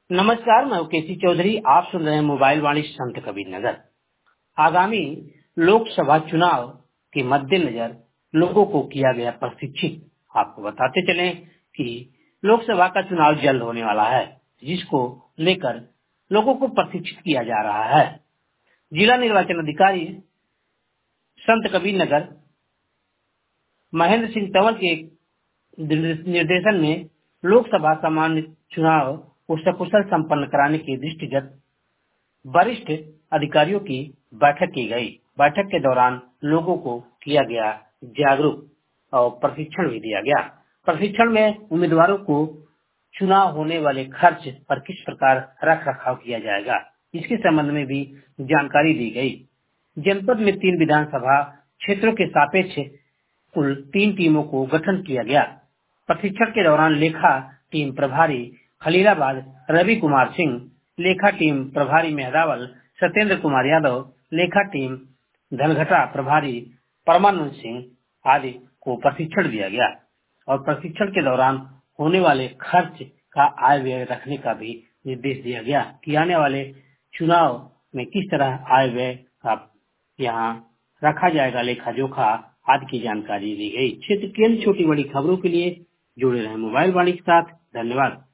नमस्कार, मैं केसी चौधरी। आप सुन रहे हैं मोबाइल वाणी संत कबीर नगर। आगामी लोकसभा चुनाव के मद्देनजर लोगों को किया गया प्रशिक्षित। आपको बताते चलें कि लोकसभा का चुनाव जल्द होने वाला है, जिसको लेकर लोगों को प्रशिक्षित किया जा रहा है। जिला निर्वाचन अधिकारी संत कबीर नगर महेंद्र सिंह तंवर के निर्देशन में लोकसभा सामान्य चुनाव को सकुशल संपन्न कराने के दृष्टिगत वरिष्ठ अधिकारियों की बैठक की गई। बैठक के दौरान लोगों को किया गया जागरूक और प्रशिक्षण भी दिया गया। प्रशिक्षण में उम्मीदवारों को चुनाव होने वाले खर्च पर किस प्रकार रख रखाव किया जाएगा, इसके संबंध में भी जानकारी दी गई। जनपद में 3 विधानसभा क्षेत्रों के सापेक्ष कुल 3 टीमों को गठन किया गया। प्रशिक्षण के दौरान लेखा टीम प्रभारी खलीलाबाद रवि कुमार सिंह, लेखा टीम प्रभारी मेहरावल सत्येंद्र कुमार यादव, लेखा टीम धनघटा प्रभारी परमानंद सिंह आदि को प्रशिक्षण दिया गया और प्रशिक्षण के दौरान होने वाले खर्च का आय व्यय रखने का भी निर्देश दिया गया कि आने वाले चुनाव में किस तरह आय व्यय का यहाँ रखा जाएगा, लेखा जोखा आदि की जानकारी दी गई। क्षेत्र की छोटी बड़ी खबरों के लिए जुड़े रहे मोबाइल वाणी के साथ। धन्यवाद।